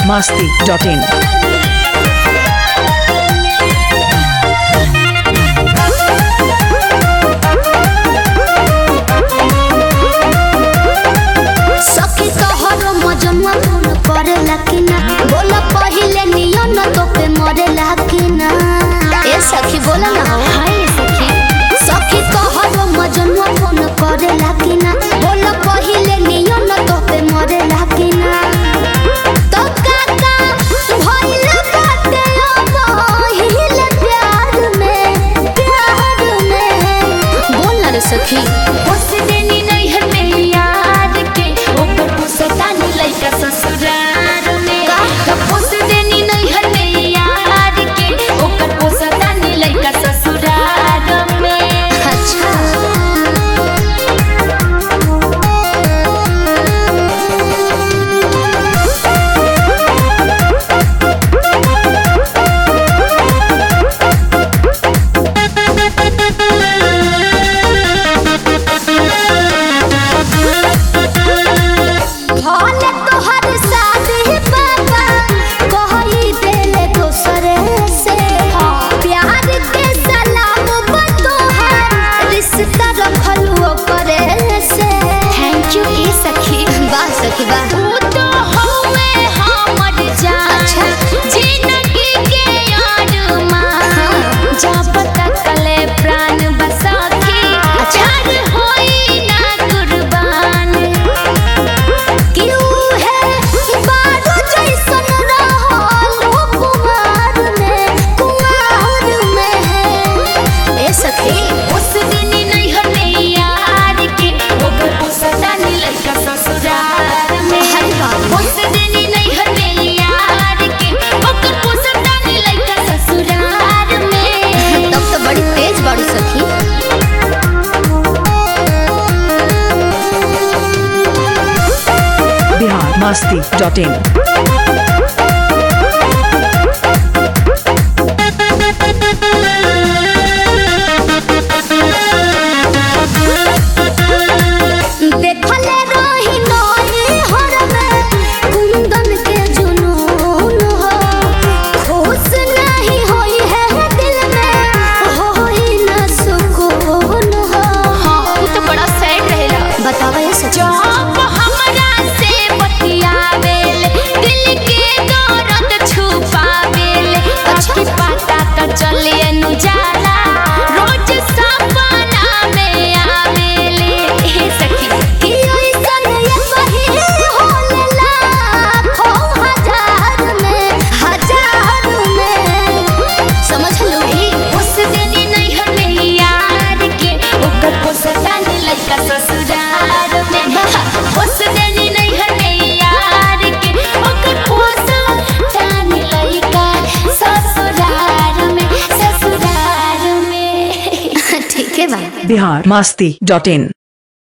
biharmasti.in सखी तोहरो मजनुआ फोन करेला कि ना बोला पहिले नियन तो पे मरेला कि ना ए सखी बोला ना हाय सखी सखी तोहरो मजनुआ फोन करेला कि ना बोला पहिले नियन तो पे मरेला कि ना तो काका भइल बाटे अब हिले प्यार में बोल ना रे सखी उस दिन नहीं है मेरी याद के ऊपर पुसतानी लइका ससुराल में उस दिन नहीं है मेरी याद के ऊपर पुसतानी लइका ससुराल में अच्छा भले तोहर शादी बाबा कहि देले दोसरे से प्यार के सलाम बतोहर रिश्ता रखलुओ करे से थैंक यू ए सखी बा सखी बा तू तो हवे हमर जान जिंदगी के यार मां जब तक ले प्राण बसखी प्यार होई ना कुर्बान क्यों है बारो जैसन रहल कुमार में है ए सखी उस दिन नहीं हने यार के ओकर पुसतानी लइका ससुराल में उस दिन नहीं हने यार के ओकर पुसतानी लइका ससुराल में तब तो बड़ी तेज बड़ी सखी biharmasti.in देखले रही नई हर में कुंदन के जुनून हो खुश नहीं होई है दिल में होई ना सुकून हो तू तो बड़ा सैड रहेला बतावा ये सच जब हमरा से बतियावेल दिल के दर्द छुपावेल अच्छी पता तो चले नु जाला रोज सपना में आवेले हे सखी कि ऐसन ये कही होलेला खो हजार में समझ लो उस दिन नहीं हने यार के ओकर पुसतानी लइका ससुराल में उस दिन नहीं हने यार के ओकर पुसतानी लइका ससुराल में ठीक है बा biharmasti.in